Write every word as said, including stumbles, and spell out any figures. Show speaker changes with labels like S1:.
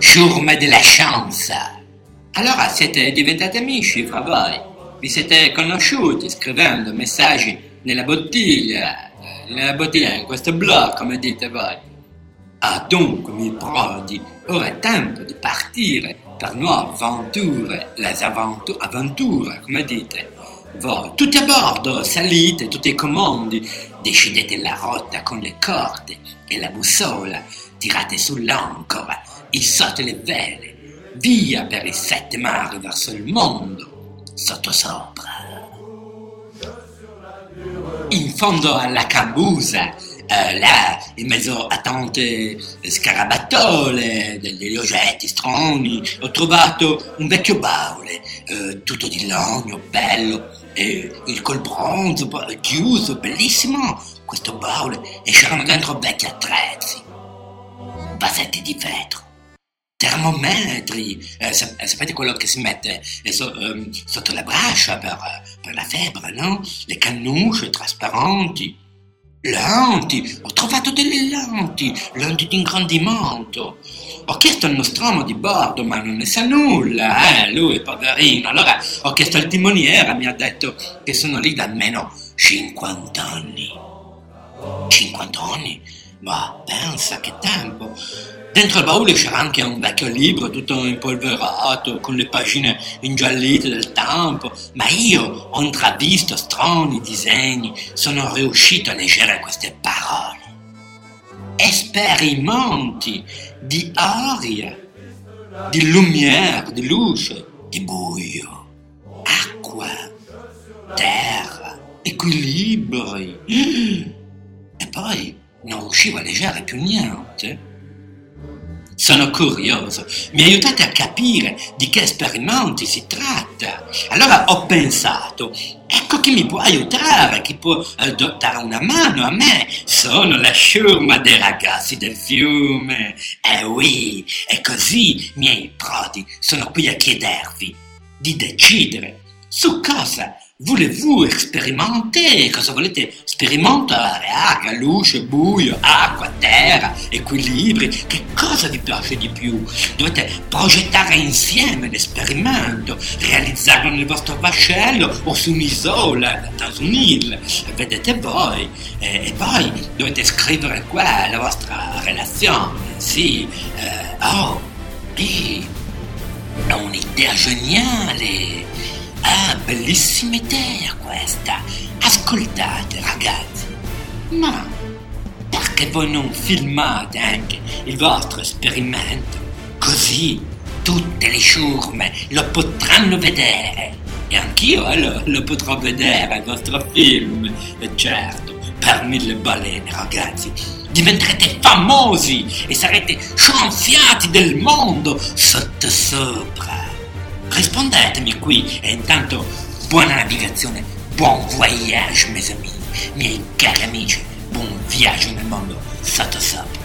S1: ciurma della chance. Allora siete diventati amici fra voi? Vi siete conosciuti scrivendo messaggi nella bottiglia, eh, nella bottiglia, in questo blog, come dite voi? Ah, dunque, miei prodi, ora è tempo di partire per nuove avventure, les avventure, avventure, come dite? Voi, tutti a bordo, salite, tutti i comandi, decidete la rotta con le corde e la bussola, tirate sull'ancora, issate le vele, via per i sette mari verso il mondo, sottosopra. In fondo alla cambusa, eh, là, in mezzo a tante scarabattole, degli oggetti strani, ho trovato un vecchio baule, eh, tutto di legno, bello, e il col bronzo, chiuso, bellissimo, questo baule, e c'erano dentro vecchi attrezzi, vasetti di vetro, termometri, eh, sap- sapete quello che si mette eh, so- ehm, sotto la braccia per, per la febbre, no? Le cannucce trasparenti, lenti, ho trovato delle lenti, lenti di ingrandimento. Ho chiesto al nostromo di bordo, ma non ne sa nulla, eh, lui poverino. Allora ho chiesto al timoniere, mi ha detto che sono lì da almeno cinquanta anni. cinquanta anni? Ma pensa che tempo! Dentro il baule c'era anche un vecchio libro tutto impolverato, con le pagine ingiallite del tempo, ma io ho intravisto strani disegni, sono riuscito a leggere queste parole. Esperimenti di aria, di lumière, di luce, di buio, acqua, terra, equilibri. E poi non riuscivo a leggere più niente. Sono curioso, mi aiutate a capire di che esperimenti si tratta. Allora ho pensato, ecco chi mi può aiutare, chi può eh, dare una mano a me. Sono la ciurma dei ragazzi del fiume. Eh oui, e così, miei prodi, sono qui a chiedervi di decidere su cosa volete sperimentare, cosa volete sperimentare, aria, luce, buio, acqua, terra, equilibri, che cosa vi piace di più? Dovete progettare insieme l'esperimento, realizzarlo nel vostro vascello o su un'isola, dans un'île, vedete voi, e, e poi dovete scrivere qua la vostra relazione, sì, eh, oh, eh, è un'idea geniale. Ah, bellissima idea questa! Ascoltate, ragazzi, ma perché voi non filmate anche il vostro esperimento? Così tutte le ciurme lo potranno vedere e anch'io eh, lo, lo potrò vedere il vostro film, e certo, per mille balene, ragazzi, diventerete famosi e sarete scienziati del mondo sottosopra. Rispondetemi qui e intanto buona navigazione, buon voyage mes amis, miei cari amici, buon viaggio nel mondo sottosopra.